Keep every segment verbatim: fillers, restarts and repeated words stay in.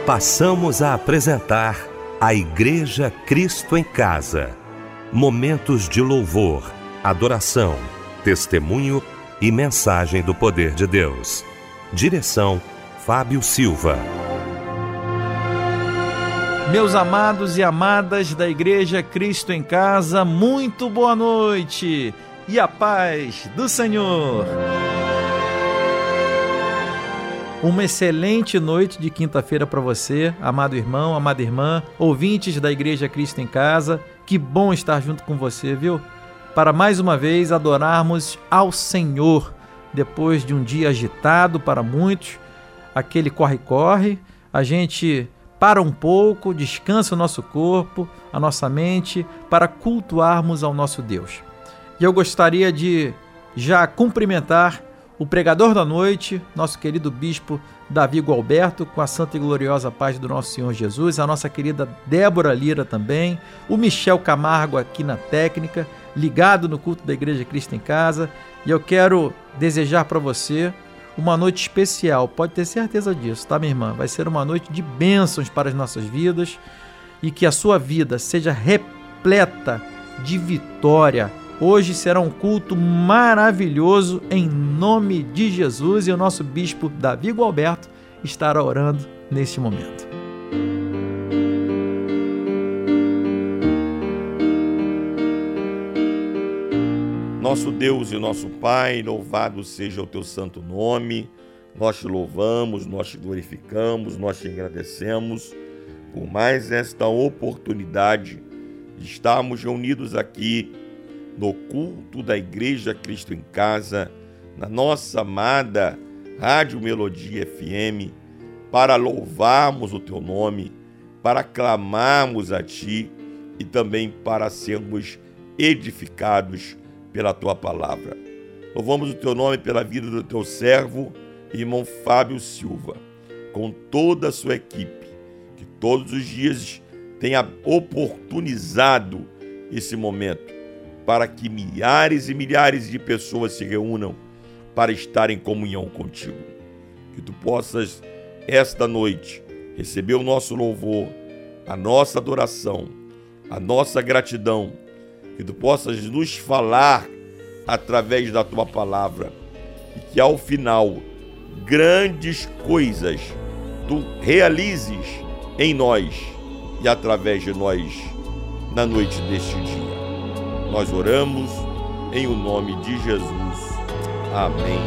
Passamos a apresentar a Igreja Cristo em Casa. Momentos de louvor, adoração, testemunho e mensagem do poder de Deus. Direção, Fábio Silva. Meus amados e amadas da Igreja Cristo em Casa, muito boa noite e a paz do Senhor. Uma excelente noite de quinta-feira para você, amado irmão, amada irmã, ouvintes da Igreja Cristo em Casa. Que bom estar junto com você, viu? Para mais uma vez adorarmos ao Senhor, depois de um dia agitado para muitos, aquele corre-corre, a gente para um pouco, descansa o nosso corpo, a nossa mente, para cultuarmos ao nosso Deus. E eu gostaria de já cumprimentar o pregador da noite, nosso querido bispo Davi Gualberto, com a santa e gloriosa paz do nosso Senhor Jesus, a nossa querida Débora Lira também, o Michel Camargo aqui na técnica, ligado no culto da Igreja Cristo em Casa, e eu quero desejar para você uma noite especial, pode ter certeza disso, tá, minha irmã? Vai ser uma noite de bênçãos para as nossas vidas e que a sua vida seja repleta de vitória. Hoje será um culto maravilhoso em nome de Jesus e o nosso bispo Davi Gualberto estará orando neste momento. Nosso Deus e nosso Pai, louvado seja o teu santo nome. Nós te louvamos, nós te glorificamos, nós te agradecemos por mais esta oportunidade de estarmos reunidos aqui no culto da Igreja Cristo em Casa, na nossa amada Rádio Melodia F M, para louvarmos o teu nome, para clamarmos a ti e também para sermos edificados pela tua palavra. Louvamos o teu nome pela vida do teu servo, irmão Fábio Silva, com toda a sua equipe, que todos os dias tenha oportunizado esse momento, para que milhares e milhares de pessoas se reúnam para estar em comunhão contigo. Que tu possas, esta noite, receber o nosso louvor, a nossa adoração, a nossa gratidão, que tu possas nos falar através da tua palavra e que ao final grandes coisas tu realizes em nós e através de nós na noite deste dia. Nós oramos em o nome de Jesus. Amém.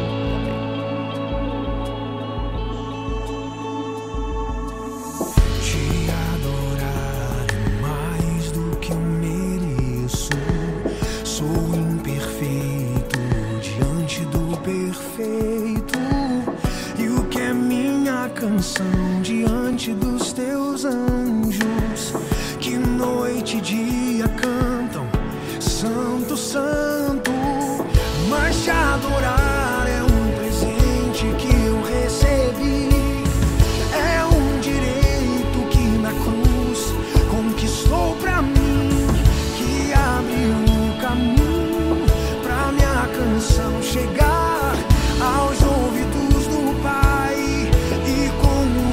Te adorar é mais do que eu mereço. Sou imperfeito diante do perfeito. E o que é minha canção diante dos teus anjos, que noite e dia cantam Santo, Santo. Mas te adorar é um presente que eu recebi, é um direito que na cruz conquistou pra mim, que abriu o caminho pra minha canção chegar aos ouvidos do Pai, e com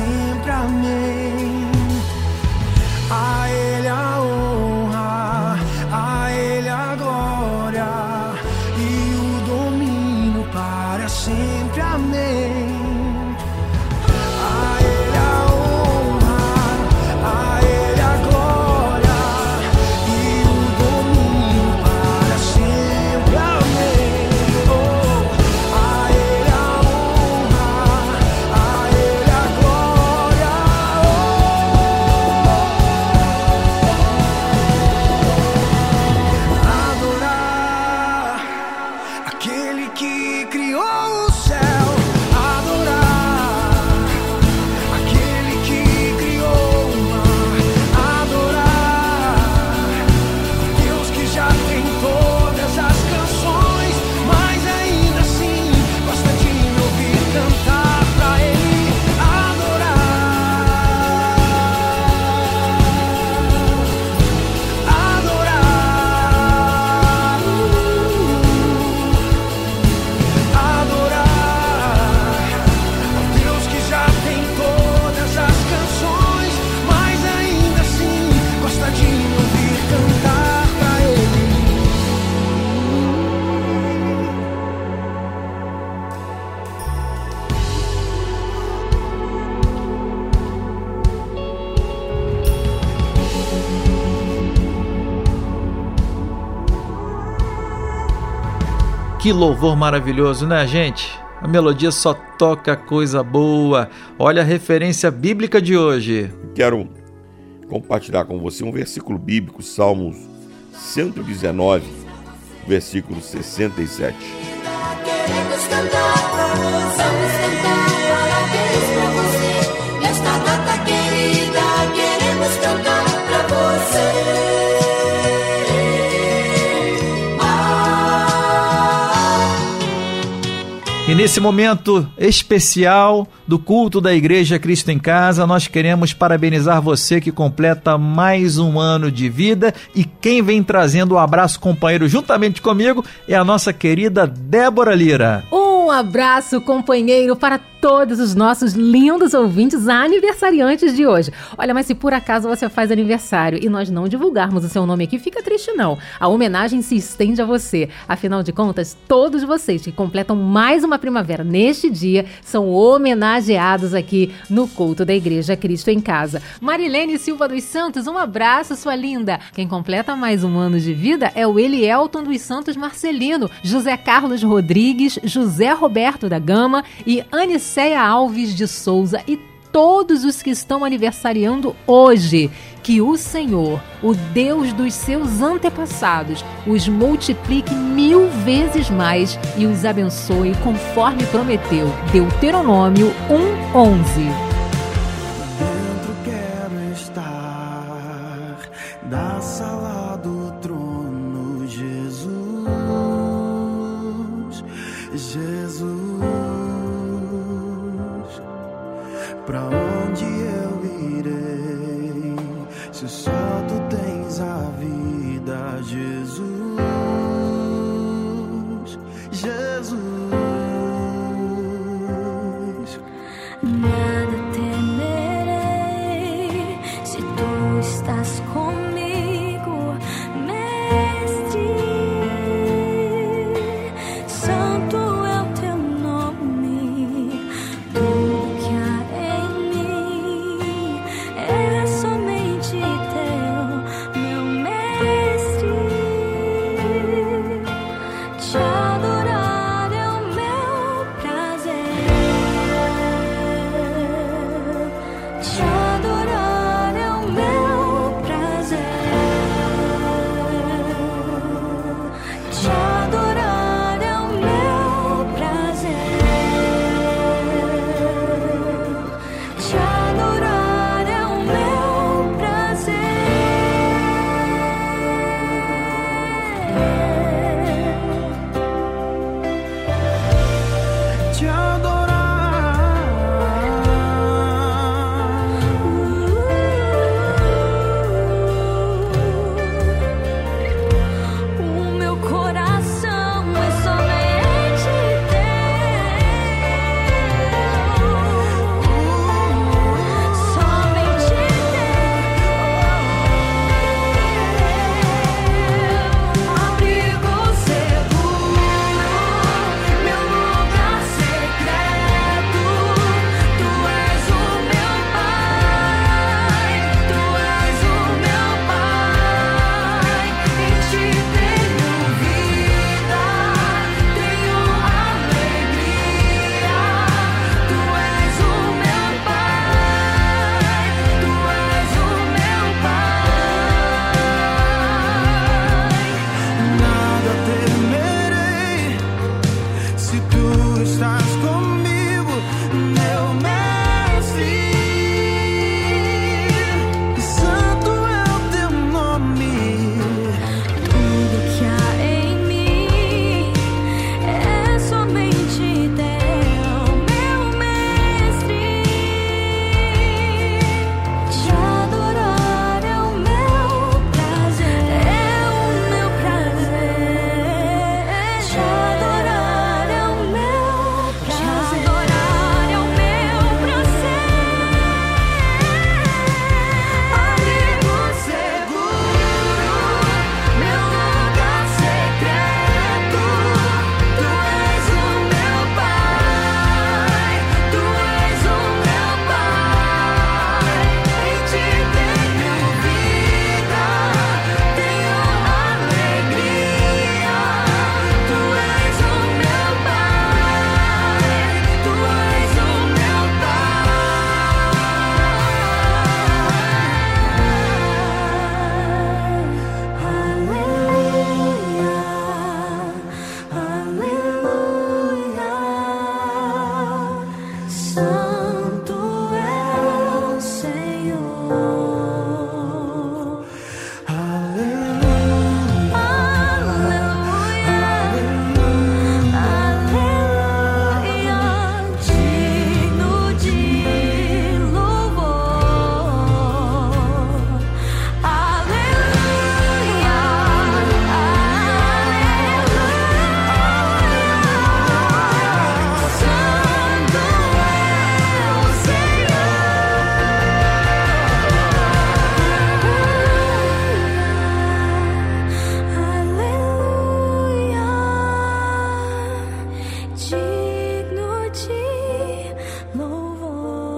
sempre. Amém. A Ele a honra, a Ele a glória e o domínio para sempre. Amém. A Ele a honra, a Ele a glória e o domínio para sempre. Amém. Oh, a Ele a honra, a Ele a glória. Oh, adorar aquele que criou o céu. Que louvor maravilhoso, né, gente? A melodia só toca coisa boa. Olha a referência bíblica de hoje. Quero compartilhar com você um versículo bíblico, Salmos cento e dezenove, versículo sessenta e sete. Queremos cantar, vamos cantar, parabéns pra você. Nesta data querida, queremos cantar pra você. E nesse momento especial do culto da Igreja Cristo em Casa, nós queremos parabenizar você que completa mais um ano de vida. E quem vem trazendo o abraço companheiro juntamente comigo é a nossa querida Débora Lira. Um abraço companheiro para todos os nossos lindos ouvintes aniversariantes de hoje. Olha, mas se por acaso você faz aniversário e nós não divulgarmos o seu nome aqui, fica triste não. A homenagem se estende a você. Afinal de contas, todos vocês que completam mais uma primavera neste dia são homenageados aqui no culto da Igreja Cristo em Casa. Marilene Silva dos Santos, um abraço, sua linda. Quem completa mais um ano de vida é o Elielton dos Santos Marcelino, José Carlos Rodrigues, José Roberto da Gama e Aniceia Alves de Souza e todos os que estão aniversariando hoje. Que o Senhor, o Deus dos seus antepassados, os multiplique mil vezes mais e os abençoe conforme prometeu. Deuteronômio um, onze. Dentro quero estar da sala do trono, Jesus, Jesus. Pra onde eu irei, se só tu tens a vida, Jesus, Jesus. Nada temerei se tu estás comigo, Mestre. Santo é o teu nome, tudo que há em mim é somente teu, meu Mestre. Te adorar é o meu prazer. Te adorar é o meu prazer. Te adorar é o meu prazer. Te adorar é o meu prazer. Te adorar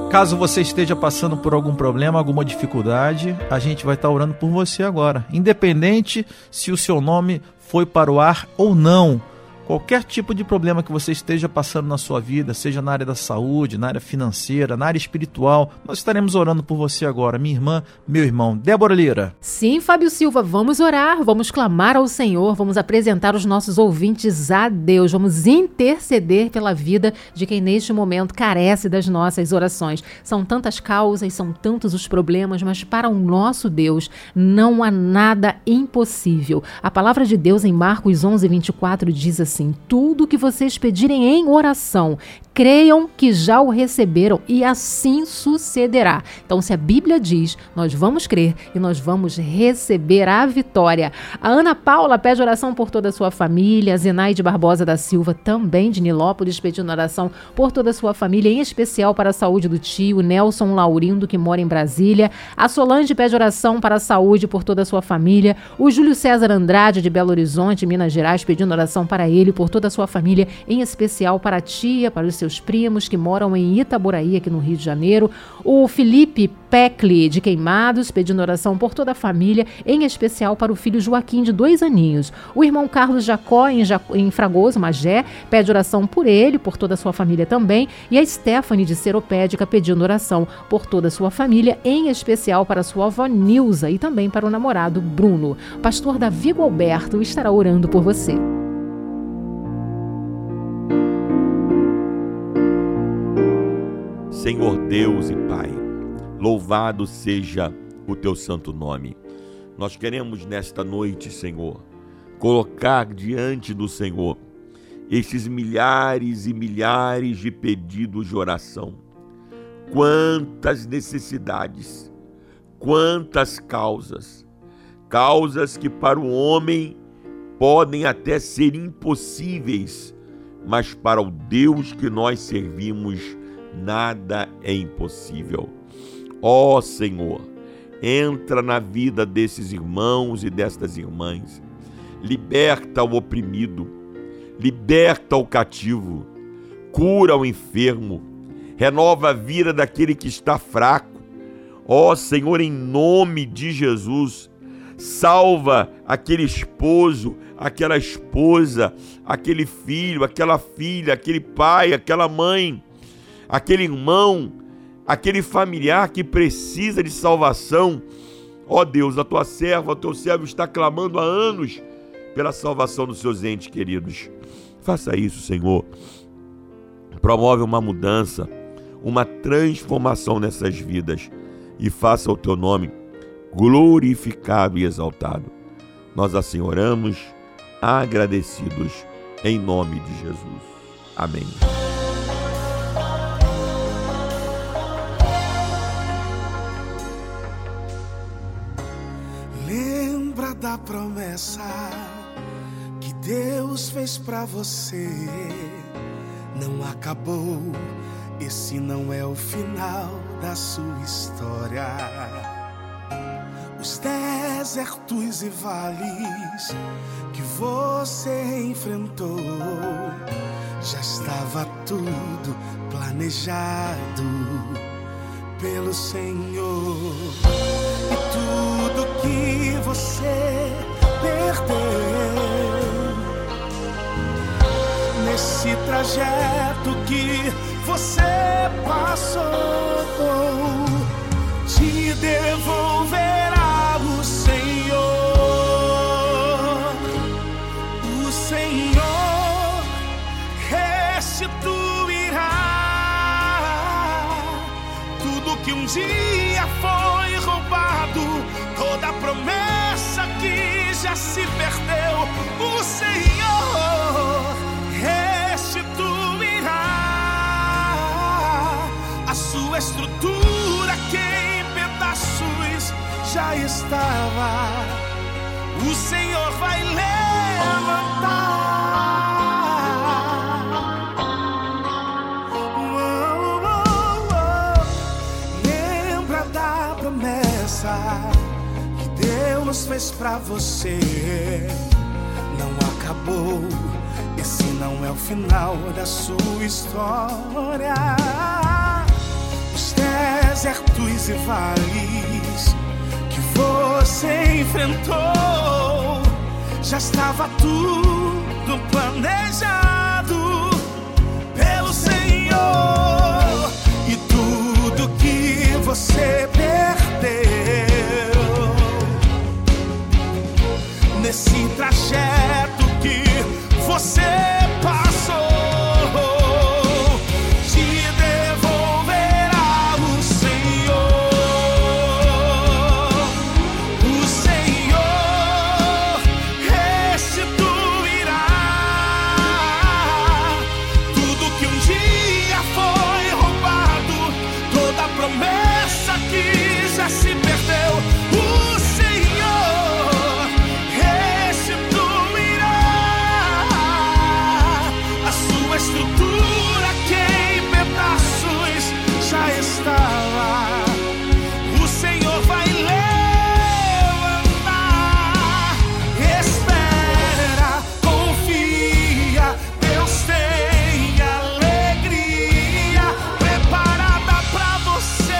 Caso você esteja passando por algum problema, alguma dificuldade, a gente vai estar orando por você agora. Independente se o seu nome foi para o ar ou não. Qualquer tipo de problema que você esteja passando na sua vida, seja na área da saúde, na área financeira, na área espiritual, nós estaremos orando por você agora, minha irmã, meu irmão. Débora Lira. Sim, Fábio Silva, vamos orar, vamos clamar ao Senhor, vamos apresentar os nossos ouvintes a Deus, vamos interceder pela vida de quem neste momento carece das nossas orações. São tantas causas, são tantos os problemas, mas para o nosso Deus não há nada impossível. A palavra de Deus em Marcos onze, vinte e quatro diz assim: tudo que vocês pedirem em oração, creiam que já o receberam e assim sucederá. Então, se a Bíblia diz, nós vamos crer e nós vamos receber a vitória. A Ana Paula pede oração por toda a sua família, a Zenaide Barbosa da Silva, também de Nilópolis, pedindo oração por toda a sua família, em especial para a saúde do tio Nelson Laurindo, que mora em Brasília. A Solange pede oração para a saúde por toda a sua família. O Júlio César Andrade, de Belo Horizonte, Minas Gerais, pedindo oração para ele, por toda a sua família, em especial para a tia, para os seus primos que moram em Itaboraí, aqui no Rio de Janeiro. O Felipe Pecli, de Queimados, pedindo oração por toda a família, em especial para o filho Joaquim, de dois aninhos. O irmão Carlos Jacó, em, Jaco, em Fragoso, Magé, pede oração por ele, por toda a sua família também. E a Stephanie, de Seropédica, pedindo oração por toda a sua família, em especial para a sua avó Nilza e também para o namorado Bruno. O pastor Davi Alberto estará orando por você. Senhor Deus e Pai, louvado seja o teu santo nome. Nós queremos nesta noite, Senhor, colocar diante do Senhor estes milhares e milhares de pedidos de oração. Quantas necessidades, quantas causas, causas que para o homem podem até ser impossíveis, mas para o Deus que nós servimos, nada é impossível. Ó Senhor, entra na vida desses irmãos e destas irmãs, liberta o oprimido, liberta o cativo, cura o enfermo, renova a vida daquele que está fraco. Ó Senhor, em nome de Jesus, salva aquele esposo, aquela esposa, aquele filho, aquela filha, aquele pai, aquela mãe, aquele irmão, aquele familiar que precisa de salvação. Ó Deus, a tua serva, o teu servo está clamando há anos pela salvação dos seus entes queridos. Faça isso, Senhor. Promove uma mudança, uma transformação nessas vidas e faça o teu nome glorificado e exaltado. Nós assim oramos, agradecidos, em nome de Jesus. Amém. Lembra da promessa que Deus fez pra você? Não acabou, esse não é o final da sua história. Os desertos e vales que você enfrentou, já estava tudo planejado pelo Senhor. E tudo que você perdeu nesse trajeto que você passou, te devolverá o Senhor. O Senhor restituirá tudo que um dia foi roubado, toda promessa que já se perdeu. O Senhor restituirá a sua estrutura que em pedaços já estava. O Senhor vai levantar. Oh, oh, oh. Lembra da promessa que Deus fez pra você? Não acabou, esse não é o final da sua história. os desertos e vales que você enfrentou, já estava tudo planejado pelo Senhor. E tudo que você perdeu nesse trajeto que você passou, se perdeu, o Senhor restituirá a sua estrutura que em pedaços já estava. O Senhor vai levantar. Espera, confia, Deus tem alegria preparada pra você.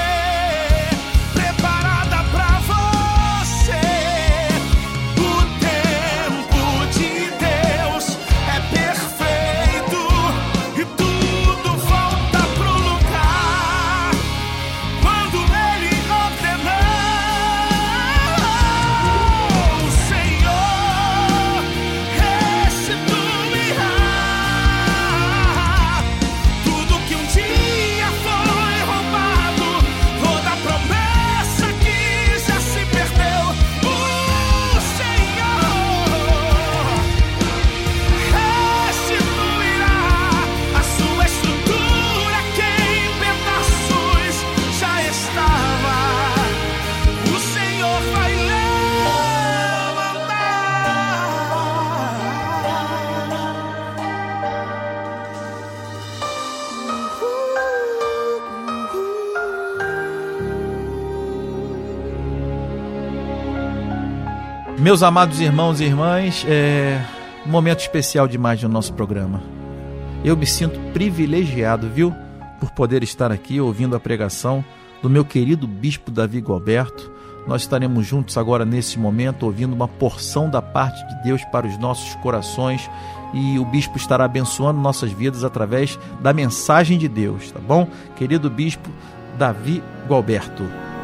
Meus amados irmãos e irmãs, é um momento especial demais no nosso programa. Eu me sinto privilegiado, viu, por poder estar aqui ouvindo a pregação do meu querido Bispo Davi Gualberto. Nós estaremos juntos agora nesse momento, ouvindo uma porção da parte de Deus para os nossos corações, e o Bispo estará abençoando nossas vidas através da mensagem de Deus, tá bom? Querido Bispo Davi Gualberto.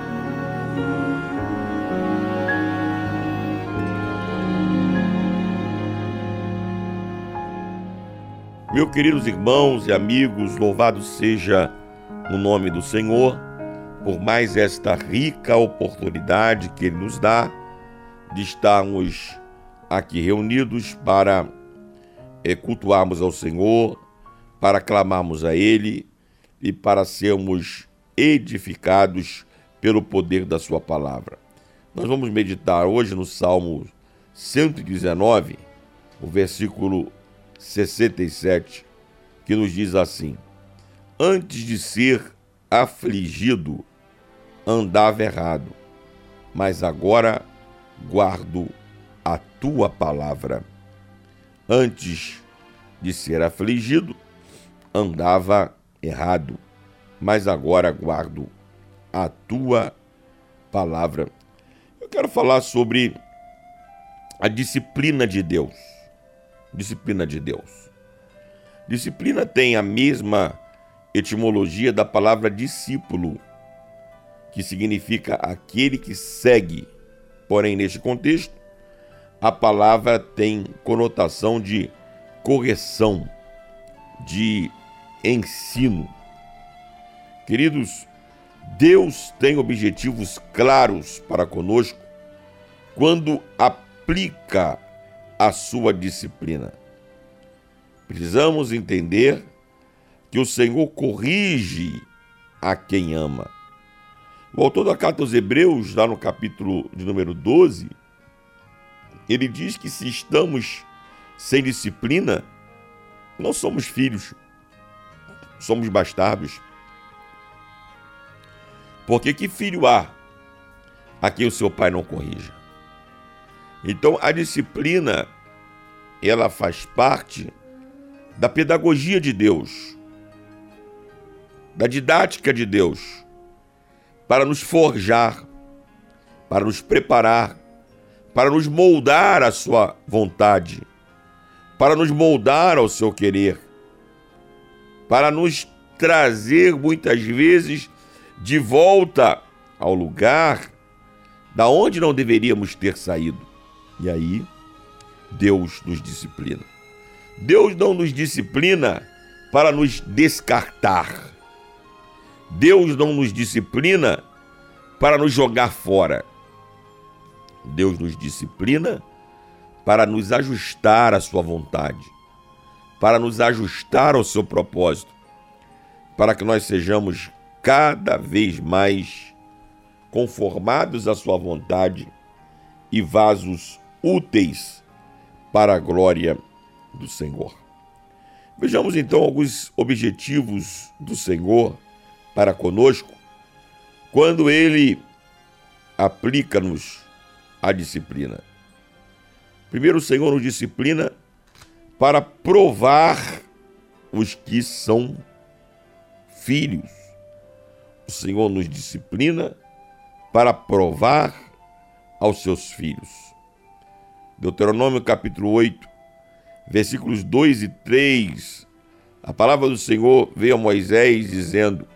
Meus queridos irmãos e amigos, louvado seja o nome do Senhor por mais esta rica oportunidade que Ele nos dá de estarmos aqui reunidos para é, cultuarmos ao Senhor, para clamarmos a Ele e para sermos edificados pelo poder da Sua palavra. Nós vamos meditar hoje no Salmo cento e dezenove, o versículo sessenta e sete, que nos diz assim: antes de ser afligido, andava errado, mas agora guardo a tua palavra. Antes de ser afligido, andava errado, mas agora guardo a tua palavra. Eu quero falar sobre a disciplina de Deus. Disciplina de Deus. Disciplina tem a mesma etimologia da palavra discípulo, que significa aquele que segue. Porém, neste contexto, a palavra tem conotação de correção, de ensino. Queridos, Deus tem objetivos claros para conosco quando aplica a sua disciplina. Precisamos entender que o Senhor corrige a quem ama. O autor da carta aos Hebreus, lá no capítulo de número doze, ele diz que se estamos sem disciplina, não somos filhos, somos bastardos. Porque que filho há a quem o seu pai não corrija? Então, a disciplina, ela faz parte da pedagogia de Deus, da didática de Deus, para nos forjar, para nos preparar, para nos moldar à sua vontade, para nos moldar ao seu querer, para nos trazer muitas vezes de volta ao lugar da onde não deveríamos ter saído. E aí, Deus nos disciplina. Deus não nos disciplina para nos descartar. Deus não nos disciplina para nos jogar fora. Deus nos disciplina para nos ajustar à sua vontade, para nos ajustar ao seu propósito, para que nós sejamos cada vez mais conformados à sua vontade e vasos úteis para a glória do Senhor. Vejamos então alguns objetivos do Senhor para conosco quando Ele aplica-nos a disciplina. Primeiro, o Senhor nos disciplina para provar os que são filhos. O Senhor nos disciplina para provar aos seus filhos. Deuteronômio capítulo oito, versículos dois e três, a palavra do Senhor veio a Moisés dizendo: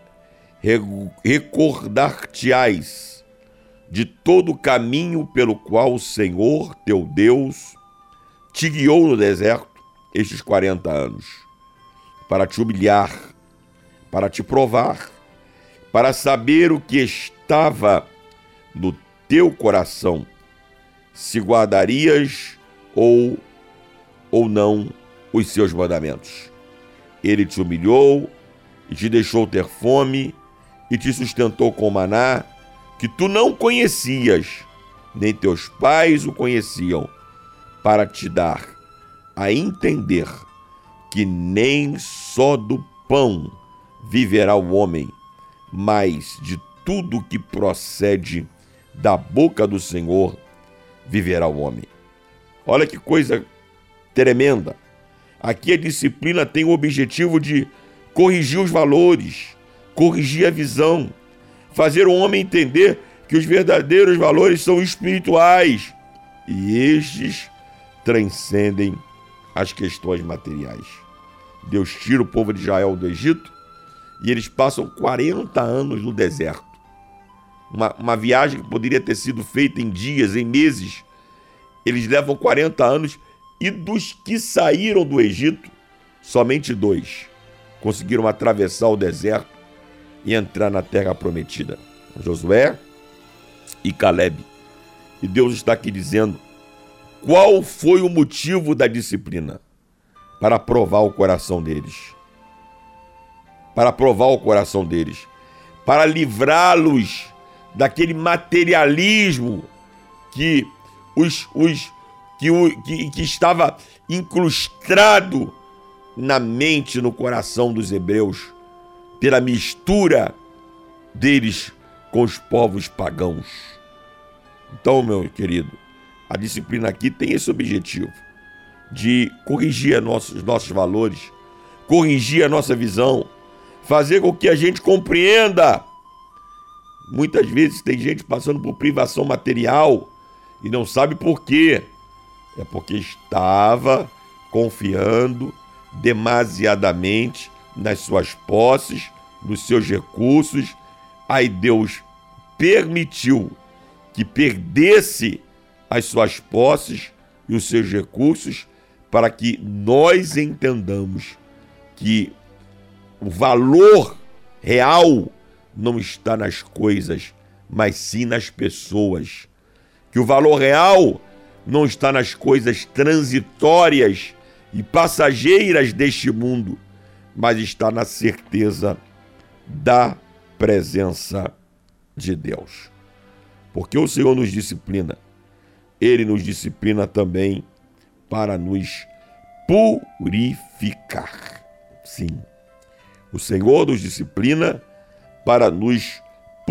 recordar-te-ás de todo o caminho pelo qual o Senhor teu Deus te guiou no deserto estes quarenta anos, para te humilhar, para te provar, para saber o que estava no teu coração, se guardarias ou, ou não os seus mandamentos. Ele te humilhou e te deixou ter fome e te sustentou com maná, que tu não conhecias, nem teus pais o conheciam, para te dar a entender que nem só do pão viverá o homem, mas de tudo que procede da boca do Senhor viverá o homem. Olha que coisa tremenda. Aqui a disciplina tem o objetivo de corrigir os valores, corrigir a visão, fazer o homem entender que os verdadeiros valores são espirituais e estes transcendem as questões materiais. Deus tira o povo de Israel do Egito e eles passam quarenta anos no deserto. Uma, uma viagem que poderia ter sido feita em dias, em meses. Eles levam quarenta anos e dos que saíram do Egito, somente dois conseguiram atravessar o deserto e entrar na terra prometida: Josué e Calebe. E Deus está aqui dizendo qual foi o motivo da disciplina: para provar o coração deles. Para provar o coração deles. Para livrá-los daquele materialismo que, os, os, que, o, que, que estava incrustado na mente, no coração dos hebreus, pela mistura deles com os povos pagãos. Então, meu querido, a disciplina aqui tem esse objetivo de corrigir nossos, nossos valores, corrigir a nossa visão, fazer com que a gente compreenda. Muitas vezes tem gente passando por privação material e não sabe por quê. É porque estava confiando demasiadamente nas suas posses, nos seus recursos. Aí Deus permitiu que perdesse as suas posses e os seus recursos para que nós entendamos que o valor real não está nas coisas, mas sim nas pessoas. Que o valor real não está nas coisas transitórias e passageiras deste mundo, mas está na certeza da presença de Deus. Porque o Senhor nos disciplina, Ele nos disciplina também para nos purificar. Sim, o Senhor nos disciplina para nos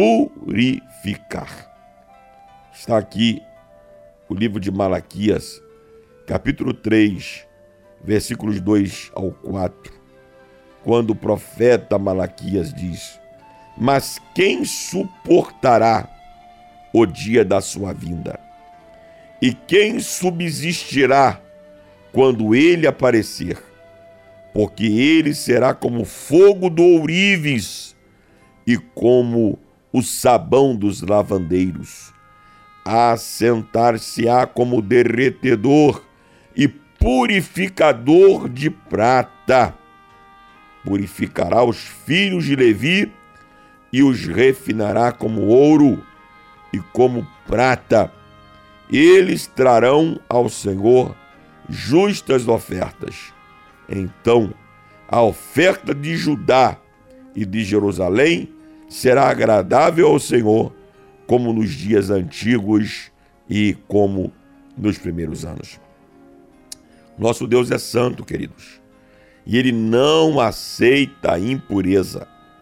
purificar. Está aqui o livro de Malaquias, capítulo três, versículos dois ao quatro, quando o profeta Malaquias diz: Mas quem suportará o dia da sua vinda? E quem subsistirá quando ele aparecer? Porque ele será como fogo do ourives e como o sabão dos lavandeiros. Assentar-se-á como derretedor e purificador de prata. Purificará os filhos de Levi e os refinará como ouro e como prata. Eles trarão ao Senhor justas ofertas. Então, a oferta de Judá e de Jerusalém será agradável ao Senhor, como nos dias antigos e como nos primeiros anos. Nosso Deus é santo, queridos, e Ele não aceita a impureza.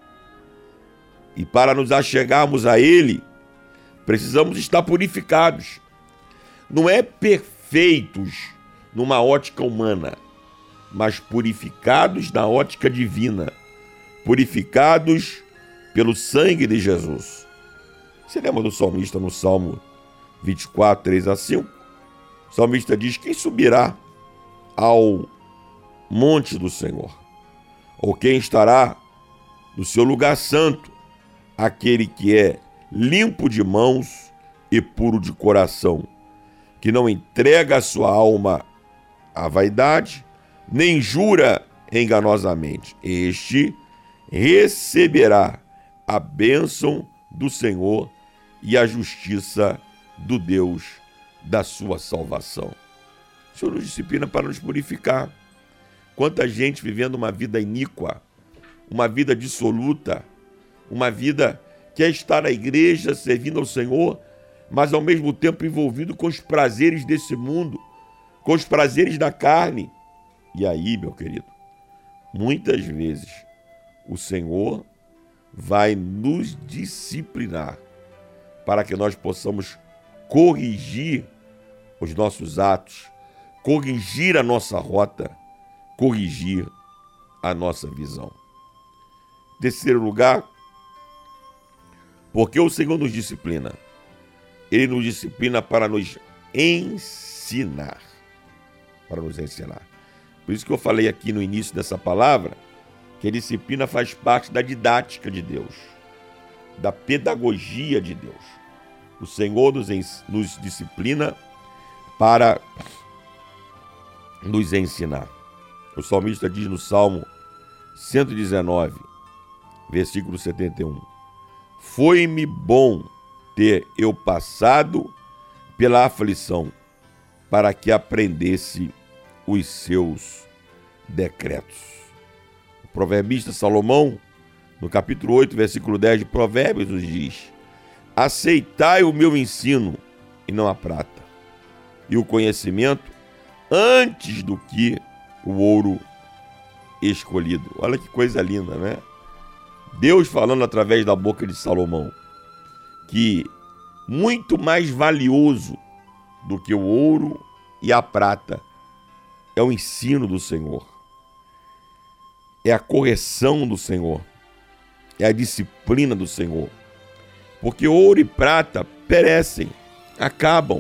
E para nos achegarmos a Ele, precisamos estar purificados. Não é perfeitos numa ótica humana, mas purificados na ótica divina, purificados pelo sangue de Jesus. Você lembra do salmista no Salmo vinte e quatro, três a cinco? O salmista diz: quem subirá ao monte do Senhor? Ou quem estará no seu lugar santo? Aquele que é limpo de mãos e puro de coração, que não entrega a sua alma à vaidade, nem jura enganosamente. Este receberá a bênção do Senhor e a justiça do Deus da sua salvação. O Senhor nos disciplina para nos purificar. Quanta gente vivendo uma vida iníqua, uma vida dissoluta, uma vida que é estar na igreja servindo ao Senhor, mas ao mesmo tempo envolvido com os prazeres desse mundo, com os prazeres da carne. E aí, meu querido, muitas vezes o Senhor vai nos disciplinar para que nós possamos corrigir os nossos atos, corrigir a nossa rota, corrigir a nossa visão. Terceiro lugar, porque o Senhor nos disciplina. Ele nos disciplina para nos ensinar. Para nos ensinar. Por isso que eu falei aqui no início dessa palavra, que a disciplina faz parte da didática de Deus, da pedagogia de Deus. O Senhor nos, nos disciplina para nos ensinar. O salmista diz no Salmo cento e dezenove, versículo setenta e um: foi-me bom ter eu passado pela aflição, para que aprendesse os seus decretos. O proverbista Salomão, no capítulo oito, versículo dez de Provérbios, nos diz: aceitai o meu ensino, e não a prata, e o conhecimento antes do que o ouro escolhido. Olha que coisa linda, né? Deus falando através da boca de Salomão que muito mais valioso do que o ouro e a prata é o ensino do Senhor, é a correção do Senhor, é a disciplina do Senhor. Porque ouro e prata perecem, acabam,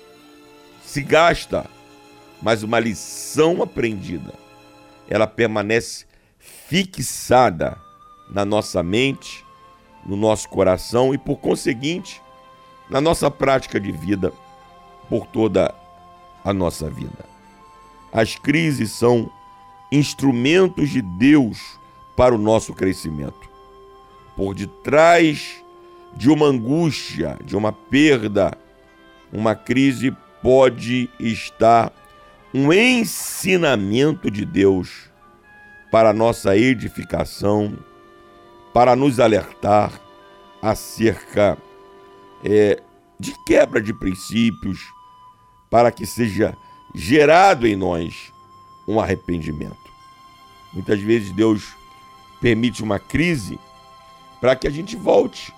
se gasta, mas uma lição aprendida, ela permanece fixada na nossa mente, no nosso coração e, por conseguinte, na nossa prática de vida por toda a nossa vida. As crises são instrumentos de Deus para o nosso crescimento. Por detrás de uma angústia, de uma perda, uma crise, pode estar um ensinamento de Deus para a nossa edificação, para nos alertar acerca é, de quebra de princípios, para que seja gerado em nós um arrependimento. Muitas vezes Deus permite uma crise para que a gente volte,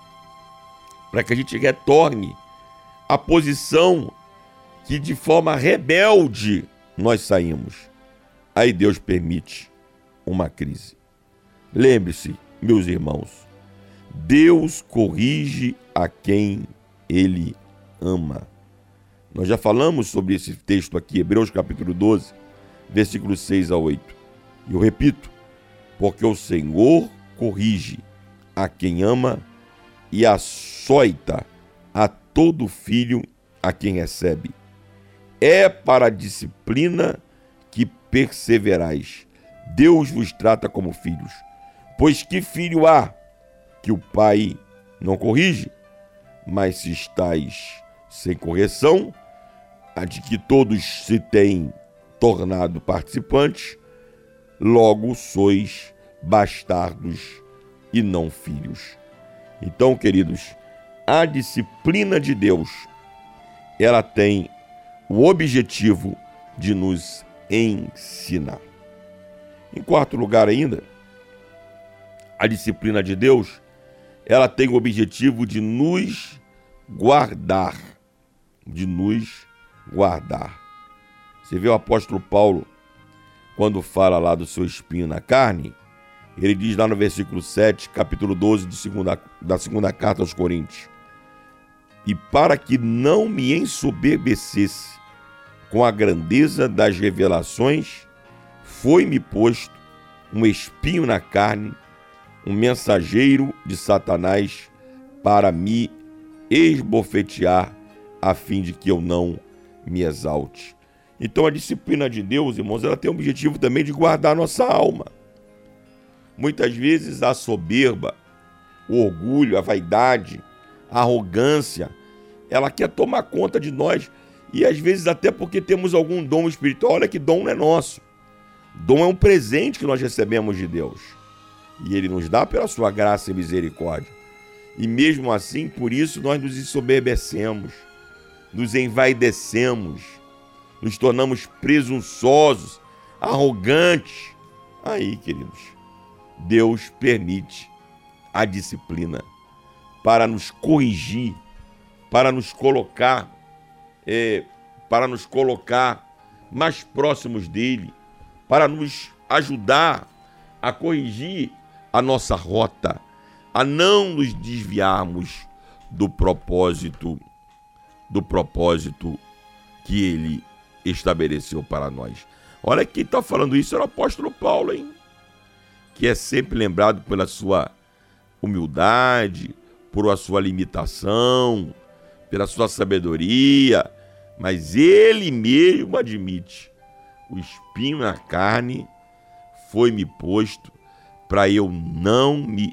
para que a gente retorne à posição que de forma rebelde nós saímos. Aí Deus permite uma crise. Lembre-se, meus irmãos, Deus corrige a quem Ele ama. Nós já falamos sobre esse texto aqui, Hebreus capítulo doze, versículos seis a oito. E eu repito, porque o Senhor corrige a quem ama e açoita a todo filho a quem recebe. É para a disciplina que perseverais. Deus vos trata como filhos. Pois que filho há que o pai não corrige? Mas se estáis sem correção, a de que todos se têm tornado participantes, logo sois bastardos e não filhos. Então, queridos, a disciplina de Deus, ela tem o objetivo de nos ensinar. Em quarto lugar ainda, a disciplina de Deus, ela tem o objetivo de nos guardar, de nos guardar. Você vê o apóstolo Paulo, quando fala lá do seu espinho na carne, ele diz lá no versículo sete, capítulo doze de segunda, da segunda carta aos Coríntios: e para que não me ensoberbecesse com a grandeza das revelações, foi-me posto um espinho na carne, um mensageiro de Satanás, para me esbofetear, a fim de que eu não me exalte. Então a disciplina de Deus, irmãos, ela tem o objetivo também de guardar a nossa alma. Muitas vezes a soberba, o orgulho, a vaidade, a arrogância, ela quer tomar conta de nós, e às vezes até porque temos algum dom espiritual. Olha que dom não é nosso. Dom é um presente que nós recebemos de Deus, e Ele nos dá pela sua graça e misericórdia. E mesmo assim, por isso nós nos ensoberbecemos, nos envaidecemos, nos tornamos presunçosos, arrogantes. Aí, queridos, Deus permite a disciplina para nos corrigir, para nos colocar, é, para nos colocar mais próximos dele, para nos ajudar a corrigir a nossa rota, a não nos desviarmos do propósito, do propósito que ele estabeleceu para nós. Olha, quem está falando isso é o apóstolo Paulo, hein? Que é sempre lembrado pela sua humildade, por a sua limitação, pela sua sabedoria, mas ele mesmo admite: o espinho na carne foi-me posto para eu não me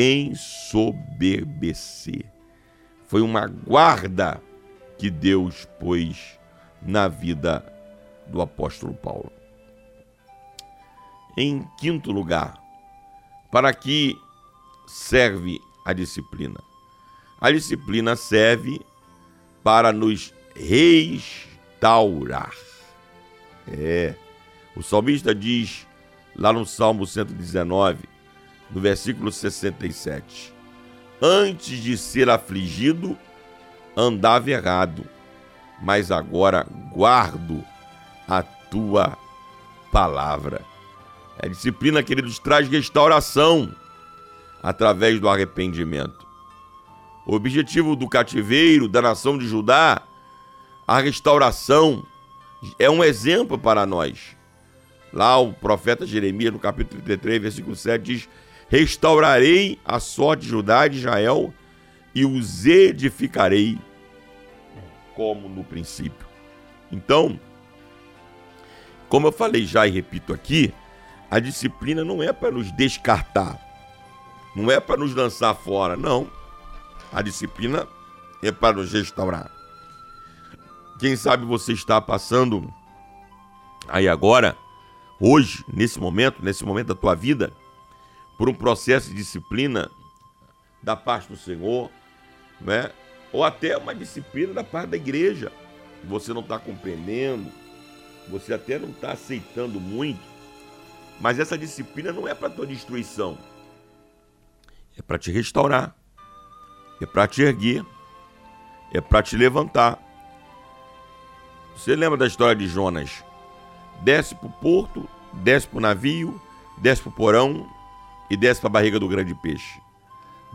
ensoberbecer. Foi uma guarda que Deus pôs na vida do apóstolo Paulo. Em quinto lugar, para que serve a disciplina? A disciplina serve para nos restaurar. É, o salmista diz lá no Salmo cento e dezenove, no versículo sessenta e sete: antes de ser afligido, andava errado, mas agora guardo a tua palavra. A disciplina, queridos, traz restauração através do arrependimento. O objetivo do cativeiro da nação de Judá, a restauração, é um exemplo para nós. Lá o profeta Jeremias, no capítulo trinta e três, versículo sete, diz: restaurarei a sorte de Judá e de Israel e os edificarei como no princípio. Então, como eu falei já e repito aqui, a disciplina não é para nos descartar, não é para nos lançar fora, não. A disciplina é para nos restaurar. Quem sabe você está passando aí agora, hoje, nesse momento, nesse momento da tua vida, por um processo de disciplina da parte do Senhor, né? Ou até uma disciplina da parte da igreja, que você não está compreendendo, você até não está aceitando muito, mas essa disciplina não é para tua destruição, é para te restaurar, é para te erguer, é para te levantar. Você lembra da história de Jonas? Desce para o porto, desce para o navio, desce para o porão e desce para a barriga do grande peixe.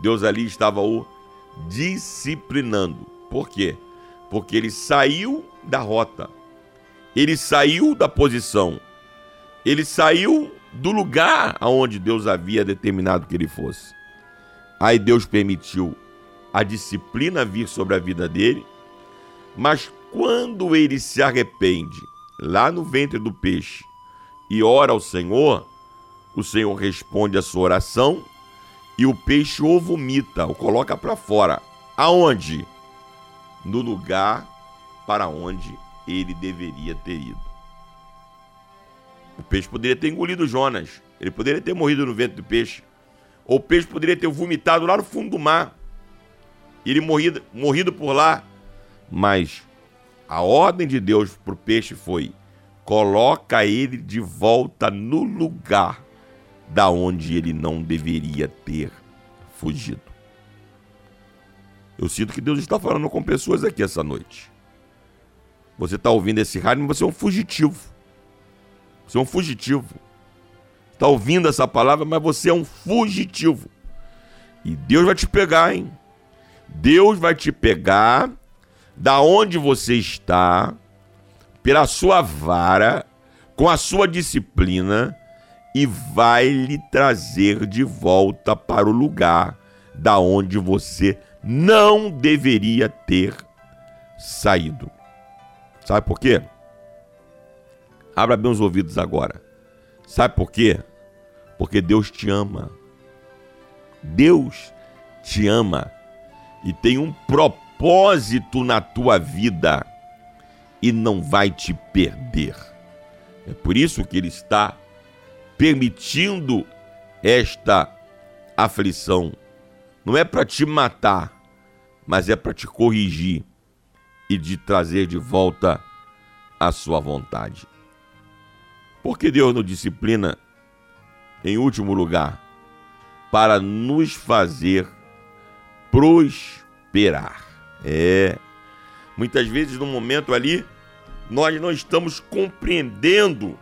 Deus ali estava o disciplinando. Por quê? Porque ele saiu da rota, ele saiu da posição, ele saiu do lugar aonde Deus havia determinado que ele fosse. Aí Deus permitiu a disciplina vir sobre a vida dele, mas quando ele se arrepende lá no ventre do peixe e ora ao Senhor, o Senhor responde a sua oração e o peixe o vomita, o coloca para fora. Aonde? No lugar para onde ele deveria ter ido. O peixe poderia ter engolido Jonas, ele poderia ter morrido no ventre do peixe, ou o peixe poderia ter vomitado lá no fundo do mar, e ele morrido, morrido por lá. Mas a ordem de Deus para o peixe foi: coloca ele de volta no lugar da onde ele não deveria ter fugido. Eu sinto que Deus está falando com pessoas aqui essa noite. Você está ouvindo esse rádio, mas você é um fugitivo. Você é um fugitivo. Está ouvindo essa palavra, mas você é um fugitivo. E Deus vai te pegar, hein? Deus vai te pegar da onde você está, pela sua vara, com a sua disciplina, e vai lhe trazer de volta para o lugar da onde você não deveria ter saído. Sabe por quê? Abra bem os ouvidos agora. Sabe por quê? Porque Deus te ama. Deus te ama e tem um propósito na tua vida e não vai te perder. É por isso que Ele está permitindo esta aflição. Não é para te matar, mas é para te corrigir e de trazer de volta a sua vontade. Porque Deus nos disciplina, em último lugar, para nos fazer prosperar. É, muitas vezes no momento ali, nós não estamos compreendendo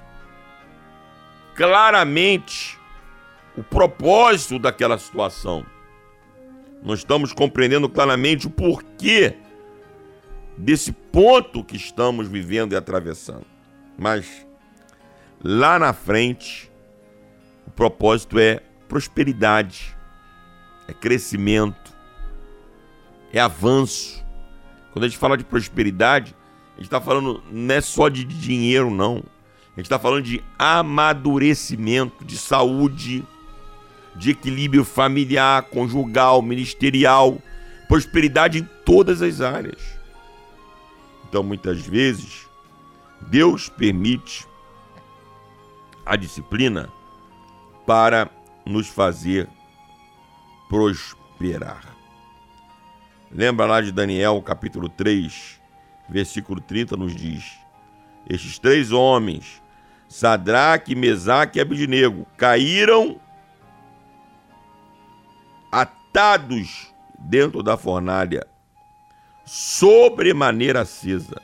claramente o propósito daquela situação. Não estamos compreendendo claramente o porquê desse ponto que estamos vivendo e atravessando. Mas lá na frente, o propósito é prosperidade, é crescimento, é avanço. Quando a gente fala de prosperidade, a gente está falando não é só de dinheiro, não. A gente está falando de amadurecimento, de saúde, de equilíbrio familiar, conjugal, ministerial, prosperidade em todas as áreas. Então, muitas vezes, Deus permite a disciplina para nos fazer prosperar. Lembra lá de Daniel, capítulo três, versículo trinta, nos diz: estes três homens, Sadraque, Mesaque e Abednego, caíram atados dentro da fornalha, sobremaneira acesa.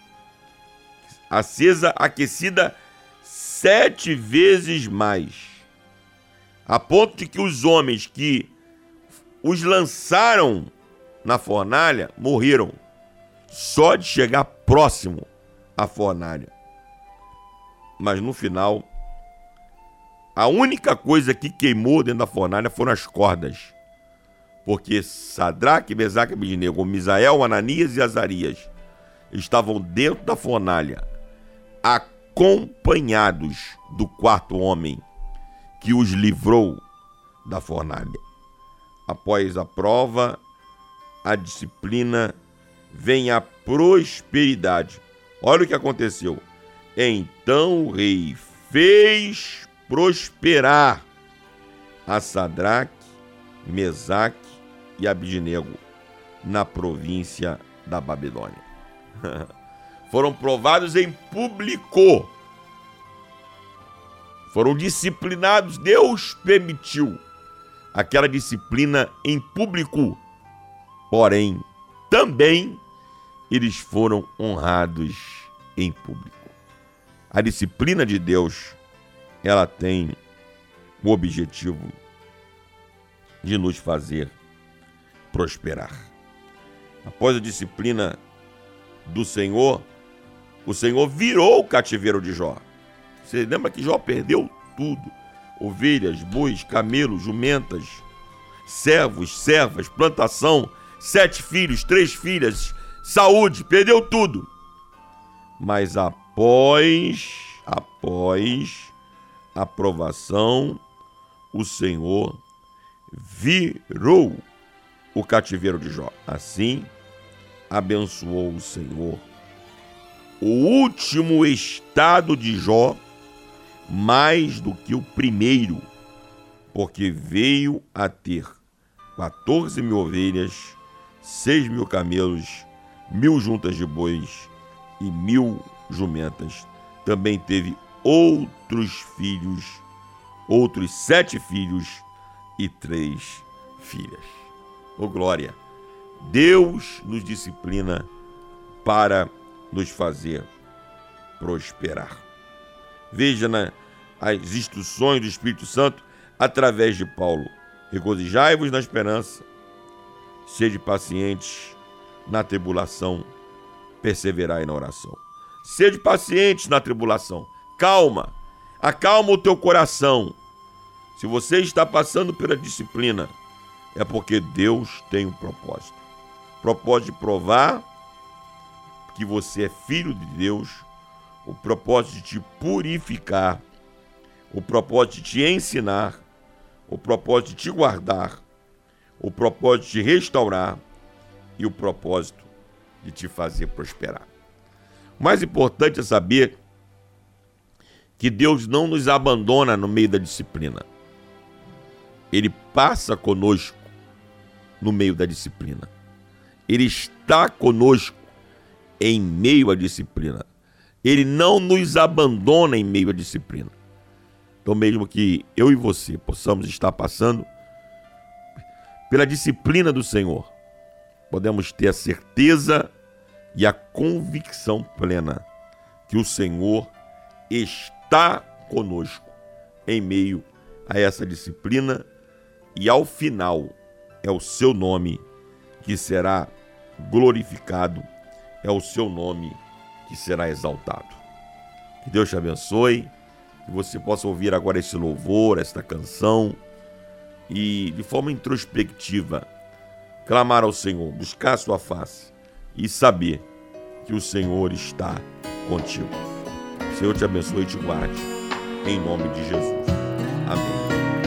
Acesa, aquecida sete vezes mais, a ponto de que os homens que os lançaram na fornalha morreram só de chegar próximo à fornalha. Mas no final, a única coisa que queimou dentro da fornalha foram as cordas, porque Sadraque, Mesaque e Abednego, Misael, Ananias e Azarias estavam dentro da fornalha, acompanhados do quarto homem que os livrou da fornalha. Após a prova, a disciplina, vem a prosperidade. Olha o que aconteceu. Então o rei fez prosperar a Sadraque, Mesaque e Abednego na província da Babilônia. Foram provados em público. Foram disciplinados. Deus permitiu aquela disciplina em público. Porém, também eles foram honrados em público. A disciplina de Deus, ela tem o objetivo de nos fazer prosperar. Após a disciplina do Senhor, o Senhor virou o cativeiro de Jó. Você lembra que Jó perdeu tudo? Ovelhas, bois, camelos, jumentas, servos, servas, plantação, sete filhos, três filhas, saúde, perdeu tudo. Mas após, após a provação, o Senhor virou o cativeiro de Jó. Assim, abençoou o Senhor o último estado de Jó mais do que o primeiro, porque veio a ter quatorze mil ovelhas, seis mil camelos, mil juntas de bois e mil jumentas. Também teve outros filhos, outros sete filhos e três filhas. Ô glória! Deus nos disciplina para nos fazer prosperar. Veja na, as instruções do Espírito Santo através de Paulo. Regozijai-vos na esperança, sede pacientes na tribulação, perseverai na oração. Sede pacientes na tribulação. Calma, acalma o teu coração. Se você está passando pela disciplina, é porque Deus tem um propósito. Propósito de provar que você é filho de Deus, o propósito de te purificar, o propósito de te ensinar, o propósito de te guardar, o propósito de te restaurar e o propósito de te fazer prosperar. O mais importante é saber que Deus não nos abandona no meio da disciplina. Ele passa conosco no meio da disciplina. Ele está conosco em meio à disciplina. Ele não nos abandona em meio à disciplina. Então, mesmo que eu e você possamos estar passando pela disciplina do Senhor, podemos ter a certeza e a convicção plena que o Senhor está conosco em meio a essa disciplina e, ao final, é o seu nome que será glorificado, é o seu nome que será exaltado. Que Deus te abençoe, que você possa ouvir agora esse louvor, esta canção e, de forma introspectiva, clamar ao Senhor, buscar a sua face e saber que o Senhor está contigo. O Senhor te abençoe e te guarde, em nome de Jesus. Amém.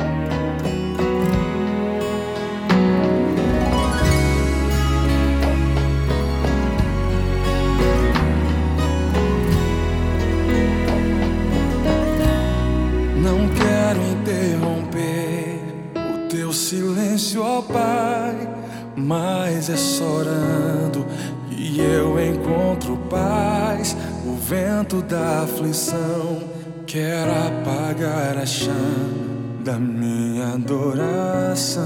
Não quero interromper o teu silêncio, ó Pai, mas é só orando que eu encontro paz. O vento da aflição quer apagar a chama da minha adoração.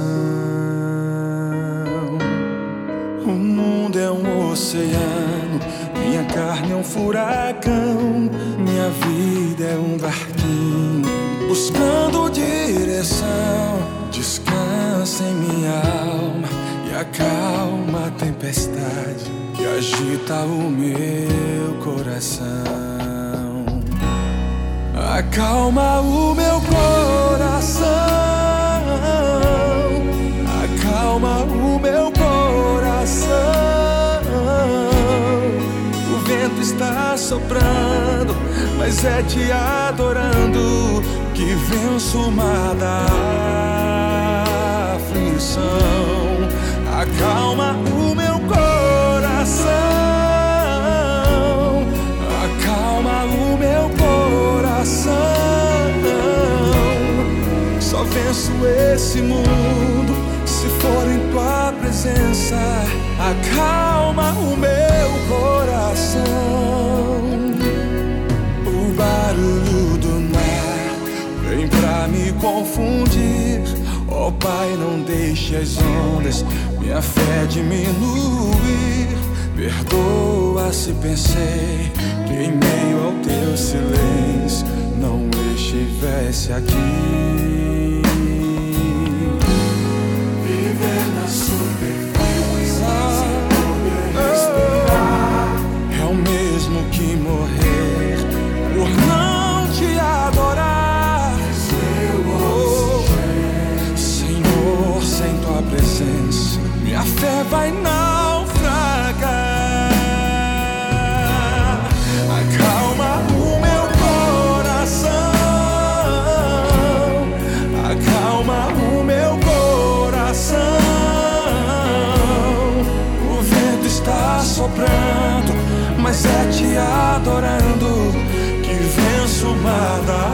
O mundo é um oceano, minha carne é um furacão, minha vida é um barquinho buscando direção. Descansa em minha alma e acalma a tempestade que agita o meu coração. Acalma o meu coração, acalma o meu coração. O vento está soprando, mas é te adorando que venço o mar da aflição. Acalma o meu coração, acalma o meu coração. Só venço esse mundo se for em tua presença. Acalma o meu coração. O barulho do mar vem pra me confundir. Ó oh, Pai, não deixe as ondas minha fé diminuir. Perdoa se pensei que em meio ao teu silêncio não estivesse aqui. Viver na superfície te adorando que venço o mar da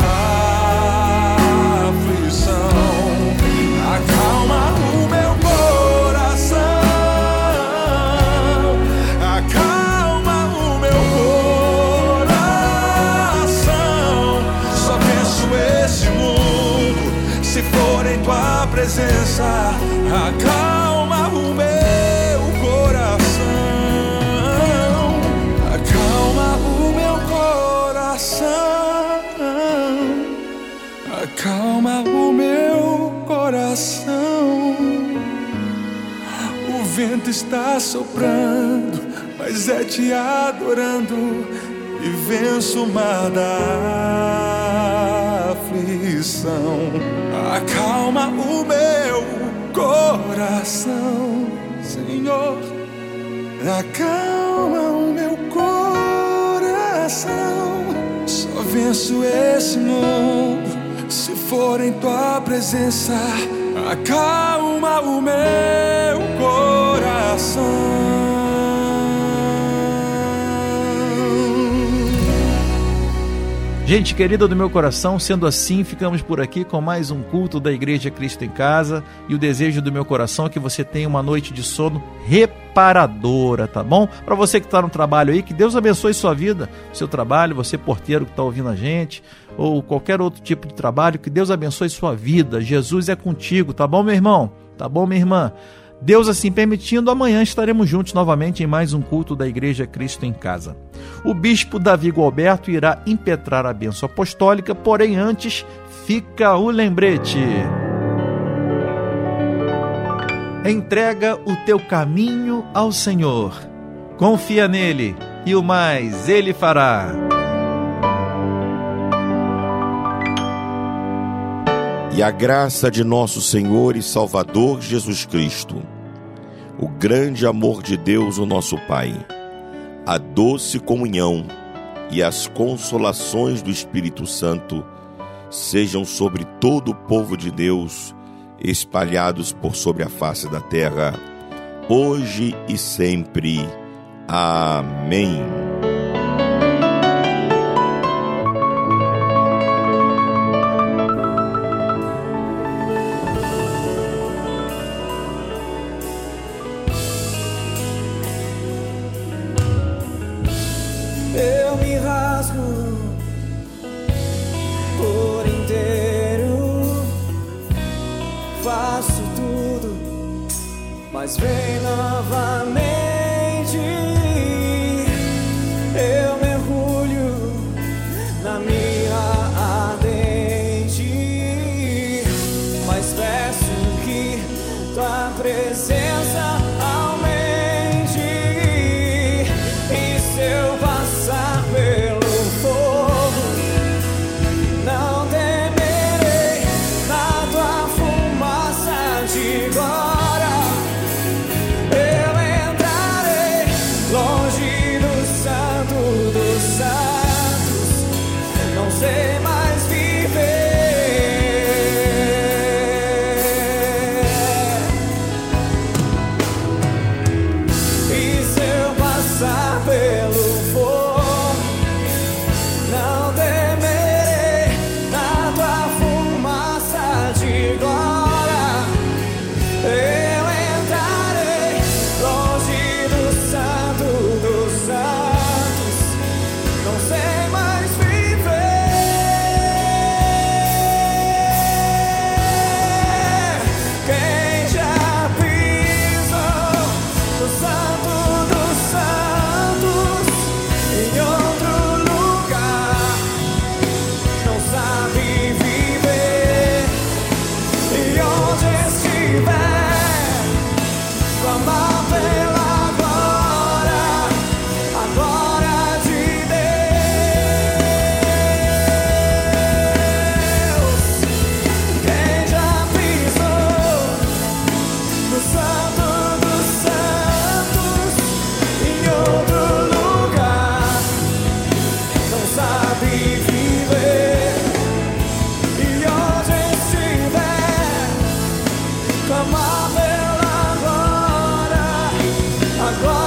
aflição. Acalma o meu coração, acalma o meu coração. Só venço esse mundo se for em tua presença. Acalma o meu coração, acalma o meu coração, acalma o meu coração. O vento está soprando, mas é te adorando e venço o mar da aflição. Acalma o meu coração, Senhor, acalma o meu coração. Só venço esse mundo se for em tua presença. Acalma o meu coração. Gente querida do meu coração, sendo assim, ficamos por aqui com mais um culto da Igreja Cristo em Casa, e o desejo do meu coração é que você tenha uma noite de sono reparadora, tá bom? Para você que está no trabalho aí, que Deus abençoe sua vida, seu trabalho, você porteiro que está ouvindo a gente, ou qualquer outro tipo de trabalho, que Deus abençoe sua vida. Jesus é contigo, tá bom, meu irmão? Tá bom, minha irmã? Deus assim permitindo, amanhã estaremos juntos novamente em mais um culto da Igreja Cristo em Casa. O bispo Davi Gualberto irá impetrar a bênção apostólica, porém antes fica o lembrete. Entrega o teu caminho ao Senhor, confia nele e o mais ele fará. E a graça de nosso Senhor e Salvador Jesus Cristo, o grande amor de Deus, o nosso Pai, a doce comunhão e as consolações do Espírito Santo sejam sobre todo o povo de Deus, espalhados por sobre a face da terra, hoje e sempre. Amém. Eu me rasgo por inteiro, faço tudo, mas vem novamente. Eu mergulho na minha ardente, mas peço que tua presença aumente. E se eu passar pelo fogo, não temerei na tua fumaça de glória. Eu entrarei longe do santo dos santos, não sei mais viver. E se eu passar pelo fogo, não temerei na tua fumaça de glória. Eu entrarei longe do santo dos santos, não sei mais viver. Quem já pisou no santo dos santos, em outro lugar, não sabe viver. E onde estiver, clamar pela glória, a glória de Deus. Quem já pisou no santo dos santos, em outro lugar, não sabe viver. E onde estiver, clamar pela glória, a glória